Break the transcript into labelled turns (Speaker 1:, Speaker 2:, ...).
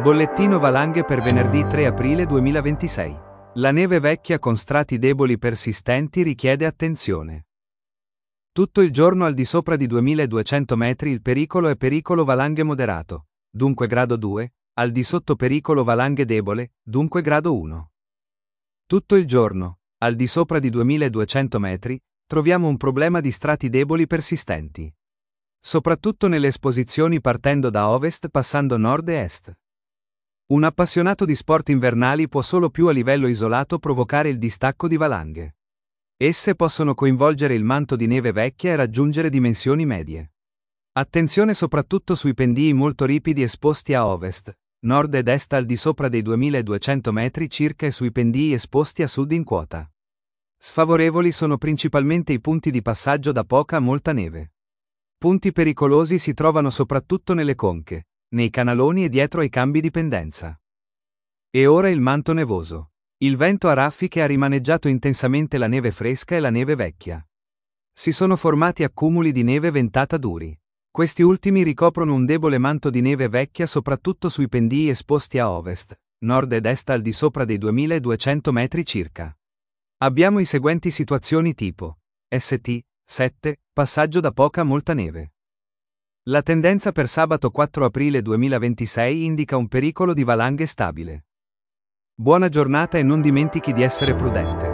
Speaker 1: Bollettino valanghe per venerdì 3 aprile 2026. La neve vecchia con strati deboli persistenti richiede attenzione. Tutto il giorno al di sopra di 2200 metri il pericolo è pericolo valanghe moderato, dunque grado 2, al di sotto pericolo valanghe debole, dunque grado 1. Tutto il giorno, al di sopra di 2200 metri, troviamo un problema di strati deboli persistenti. Soprattutto nelle esposizioni partendo da ovest passando nord e est. Un appassionato di sport invernali può solo più a livello isolato provocare il distacco di valanghe. Esse possono coinvolgere il manto di neve vecchia e raggiungere dimensioni medie. Attenzione soprattutto sui pendii molto ripidi esposti a ovest, nord ed est al di sopra dei 2200 metri circa e sui pendii esposti a sud in quota. Sfavorevoli sono principalmente i punti di passaggio da poca a molta neve. Punti pericolosi si trovano soprattutto nelle conche, nei canaloni e dietro ai cambi di pendenza. E ora il manto nevoso. Il vento a raffiche ha rimaneggiato intensamente la neve fresca e la neve vecchia. Si sono formati accumuli di neve ventata duri. Questi ultimi ricoprono un debole manto di neve vecchia soprattutto sui pendii esposti a ovest, nord ed est al di sopra dei 2200 metri circa. Abbiamo i seguenti situazioni tipo ST 7, passaggio da poca a molta neve. La tendenza per sabato 4 aprile 2026 indica un pericolo di valanghe stabile. Buona giornata e non dimentichi di essere prudente.